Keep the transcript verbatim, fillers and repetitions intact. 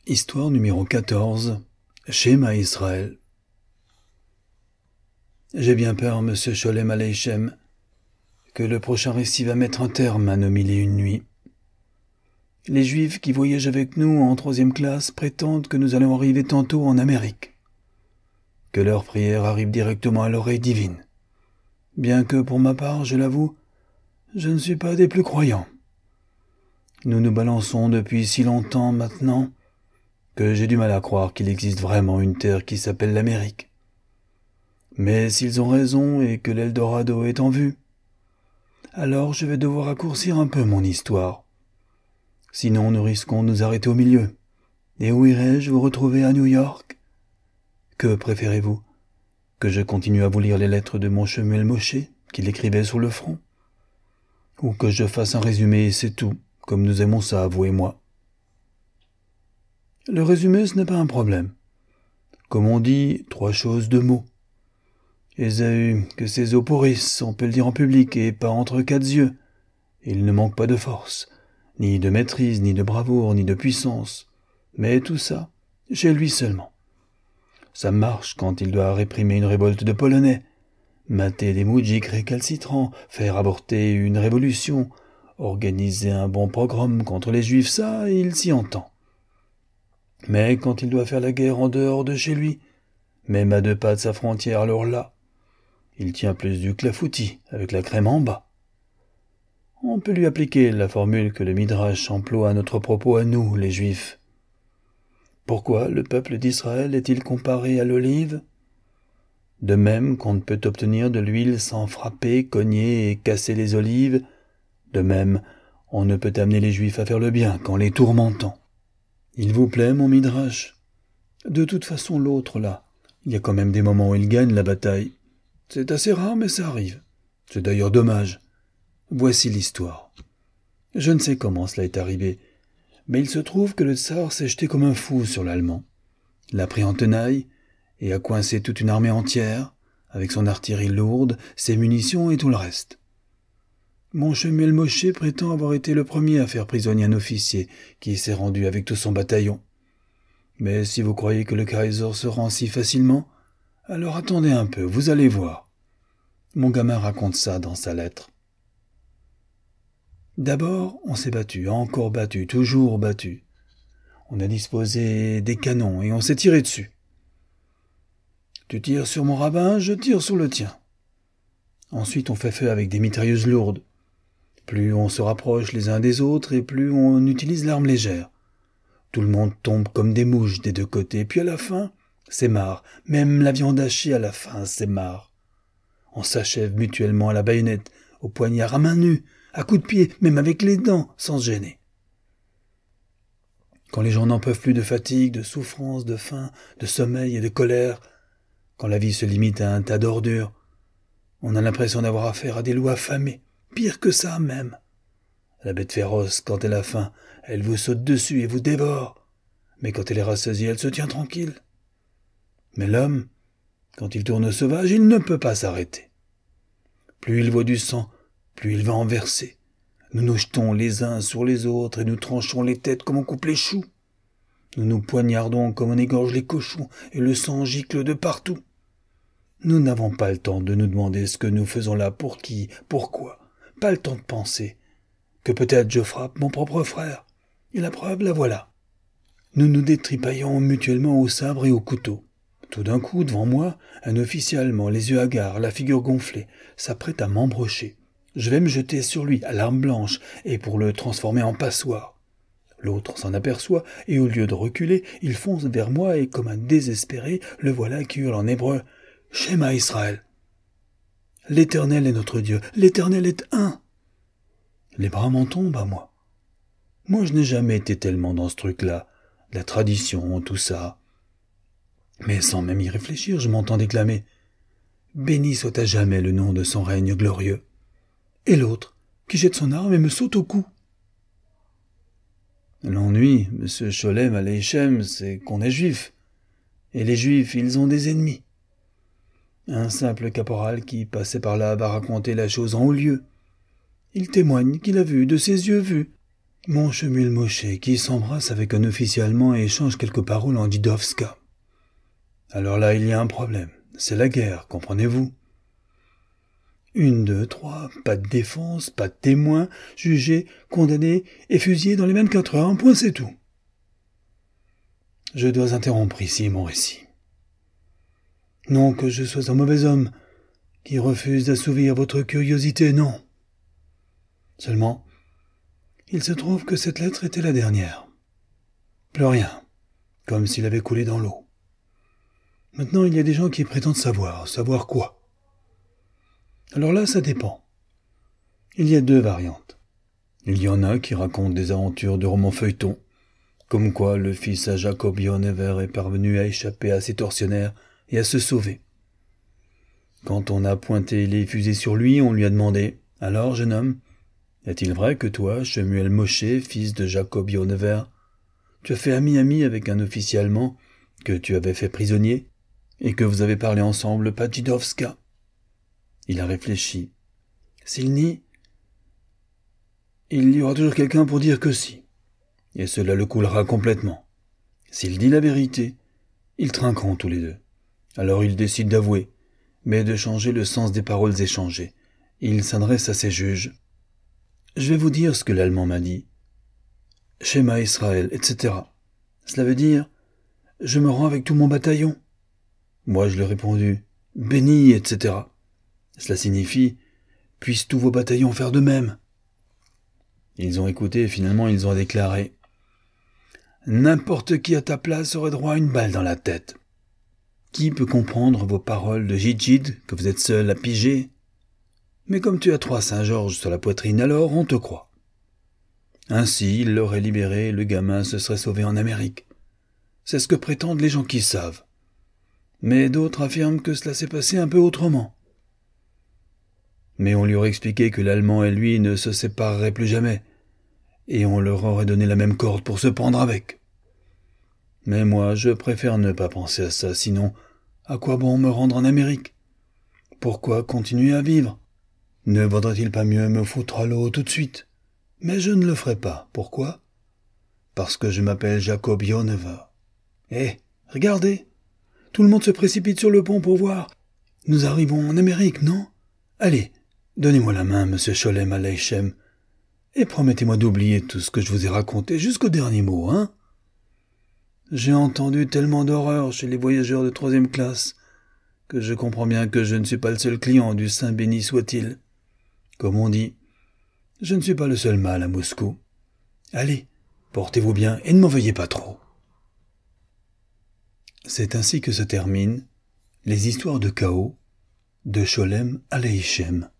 Histoire numéro quatorze. Shema Israël. J'ai bien peur, monsieur Sholem Aleichem, que le prochain récit va mettre un terme à nos mille et une nuits. Les Juifs qui voyagent avec nous en troisième classe prétendent que nous allons arriver tantôt en Amérique, que leur prière arrive directement à l'oreille divine. Bien que, pour ma part, je l'avoue, je ne suis pas des plus croyants. Nous nous balançons depuis si longtemps maintenant que j'ai du mal à croire qu'il existe vraiment une terre qui s'appelle l'Amérique. Mais s'ils ont raison et que l'Eldorado est en vue, alors je vais devoir raccourcir un peu mon histoire. Sinon nous risquons de nous arrêter au milieu. Et où irai-je vous retrouver à New York? Que préférez-vous? Que je continue à vous lire les lettres de mon Shemuel Moshe, qu'il écrivait sur le front? Ou que je fasse un résumé et c'est tout, comme nous aimons ça, vous et moi? Le résumé, ce n'est pas un problème. Comme on dit, trois choses, deux mots. Ésaü, que ses os pourrissent, on peut le dire en public et pas entre quatre yeux. Il ne manque pas de force, ni de maîtrise, ni de bravoure, ni de puissance. Mais tout ça, chez lui seulement. Ça marche quand il doit réprimer une révolte de Polonais, mater des moudjiks récalcitrants, faire avorter une révolution, organiser un bon programme contre les Juifs, ça, il s'y entend. Mais quand il doit faire la guerre en dehors de chez lui, même à deux pas de sa frontière, alors là, il tient plus du clafoutis, avec la crème en bas. On peut lui appliquer la formule que le Midrash emploie à notre propos à nous, les Juifs. Pourquoi le peuple d'Israël est-il comparé à l'olive? De même qu'on ne peut obtenir de l'huile sans frapper, cogner et casser les olives, de même on ne peut amener les Juifs à faire le bien qu'en les tourmentant. Il vous plaît, mon Midrash? De toute façon, l'autre, là, il y a quand même des moments où il gagne la bataille. C'est assez rare, mais ça arrive. C'est d'ailleurs dommage. Voici l'histoire. Je ne sais comment cela est arrivé, mais il se trouve que le tsar s'est jeté comme un fou sur l'Allemand, l'a pris en tenaille et a coincé toute une armée entière, avec son artillerie lourde, ses munitions et tout le reste. Mon Shemuel Moshe prétend avoir été le premier à faire prisonnier un officier qui s'est rendu avec tout son bataillon. Mais si vous croyez que le Kaiser se rend si facilement, alors attendez un peu, vous allez voir. Mon gamin raconte ça dans sa lettre. D'abord, on s'est battu, encore battu, toujours battu. On a disposé des canons et on s'est tiré dessus. Tu tires sur mon rabbin, je tire sur le tien. Ensuite, on fait feu avec des mitrailleuses lourdes. Plus on se rapproche les uns des autres et plus on utilise l'arme légère. Tout le monde tombe comme des mouches des deux côtés, puis à la fin, c'est marre. Même la viande hachée à la fin, c'est marre. On s'achève mutuellement à la baïonnette, au poignard, à main nue, à coups de pied, même avec les dents, sans se gêner. Quand les gens n'en peuvent plus de fatigue, de souffrance, de faim, de sommeil et de colère, quand la vie se limite à un tas d'ordures, on a l'impression d'avoir affaire à des loups affamés. Pire que ça même. La bête féroce, quand elle a faim, elle vous saute dessus et vous dévore. Mais quand elle est rassasiée, elle se tient tranquille. Mais l'homme, quand il tourne sauvage, il ne peut pas s'arrêter. Plus il voit du sang, plus il va en verser. Nous nous jetons les uns sur les autres et nous tranchons les têtes comme on coupe les choux. Nous nous poignardons comme on égorge les cochons et le sang gicle de partout. Nous n'avons pas le temps de nous demander ce que nous faisons là, pour qui, pourquoi. Pas le temps de penser que peut-être je frappe mon propre frère. Et la preuve, la voilà. Nous nous détripaillons mutuellement au sabre et au couteau. Tout d'un coup, devant moi, un officier allemand, les yeux hagards, la figure gonflée, s'apprête à m'embrocher. Je vais me jeter sur lui, à l'arme blanche, et pour le transformer en passoire. L'autre s'en aperçoit, et au lieu de reculer, il fonce vers moi, et comme un désespéré, le voilà qui hurle en hébreu « Shema Israël !» L'Éternel est notre Dieu, l'Éternel est un. Les bras m'en tombent à moi. Moi, je n'ai jamais été tellement dans ce truc-là, la tradition, tout ça. Mais sans même y réfléchir, je m'entends déclamer « Béni soit à jamais le nom de son règne glorieux !» Et l'autre, qui jette son arme et me saute au cou. L'ennui, monsieur Sholem Aleichem, c'est qu'on est juif. Et les juifs, ils ont des ennemis. Un simple caporal qui passait par là va raconter la chose en haut lieu. Il témoigne qu'il a vu, de ses yeux vus, Mon Shemuel Moshe qui s'embrasse avec un officier allemand et échange quelques paroles en Didovska. Alors là, il y a un problème. C'est la guerre, comprenez-vous? Une, deux, trois, pas de défense, pas de témoin, jugé, condamné et fusillé dans les vingt-quatre heures, un point c'est tout. Je dois interrompre ici mon récit. Non que je sois un mauvais homme qui refuse d'assouvir votre curiosité, non. Seulement, il se trouve que cette lettre était la dernière. Plus rien, comme s'il avait coulé dans l'eau. Maintenant, il y a des gens qui prétendent savoir. Savoir quoi? Alors là, ça dépend. Il y a deux variantes. Il y en a qui racontent des aventures de romans feuilletons, comme quoi le fils à Jacob Yonever est parvenu à échapper à ses tortionnaires et à se sauver. Quand on a pointé les fusées sur lui, on lui a demandé « Alors, jeune homme, est-il vrai que toi, Shemuel Moshe, fils de Jacob Yonever, tu as fait ami-ami avec un officier allemand que tu avais fait prisonnier et que vous avez parlé ensemble Pajidovska ?» Il a réfléchi. S'il nie, il y aura toujours quelqu'un pour dire que si, et cela le coulera complètement. S'il dit la vérité, ils trinqueront tous les deux. Alors il décide d'avouer, mais de changer le sens des paroles échangées. Il s'adresse à ses juges. Je vais vous dire ce que l'Allemand m'a dit. Shema Israël, et cetera. Cela veut dire, je me rends avec tout mon bataillon. Moi je lui ai répondu, béni, et cetera. Cela signifie, puissent tous vos bataillons faire de même. Ils ont écouté et finalement ils ont déclaré, n'importe qui à ta place aurait droit à une balle dans la tête. Qui peut comprendre vos paroles de Jidjid, que vous êtes seul à piger? Mais comme tu as trois Saint-Georges sur la poitrine, alors on te croit. Ainsi, il l'aurait libéré et le gamin se serait sauvé en Amérique. C'est ce que prétendent les gens qui savent. Mais d'autres affirment que cela s'est passé un peu autrement. Mais on lui aurait expliqué que l'Allemand et lui ne se sépareraient plus jamais, et on leur aurait donné la même corde pour se pendre avec. Mais moi, je préfère ne pas penser à ça, sinon, à quoi bon me rendre en Amérique? Pourquoi continuer à vivre? Ne vaudrait-il pas mieux me foutre à l'eau tout de suite? Mais je ne le ferai pas. Pourquoi? Parce que je m'appelle Jacob Yonever. Eh, regardez! Tout le monde se précipite sur le pont pour voir. Nous arrivons en Amérique, non? Allez, donnez-moi la main, monsieur Sholem Aleichem, et promettez-moi d'oublier tout ce que je vous ai raconté jusqu'au dernier mot, hein? J'ai entendu tellement d'horreurs chez les voyageurs de troisième classe que je comprends bien que je ne suis pas le seul client du Saint béni soit-il. Comme on dit, je ne suis pas le seul mâle à Moscou. Allez, portez-vous bien et ne m'en veuillez pas trop. C'est ainsi que se terminent les histoires de chaos de Sholem Aleichem.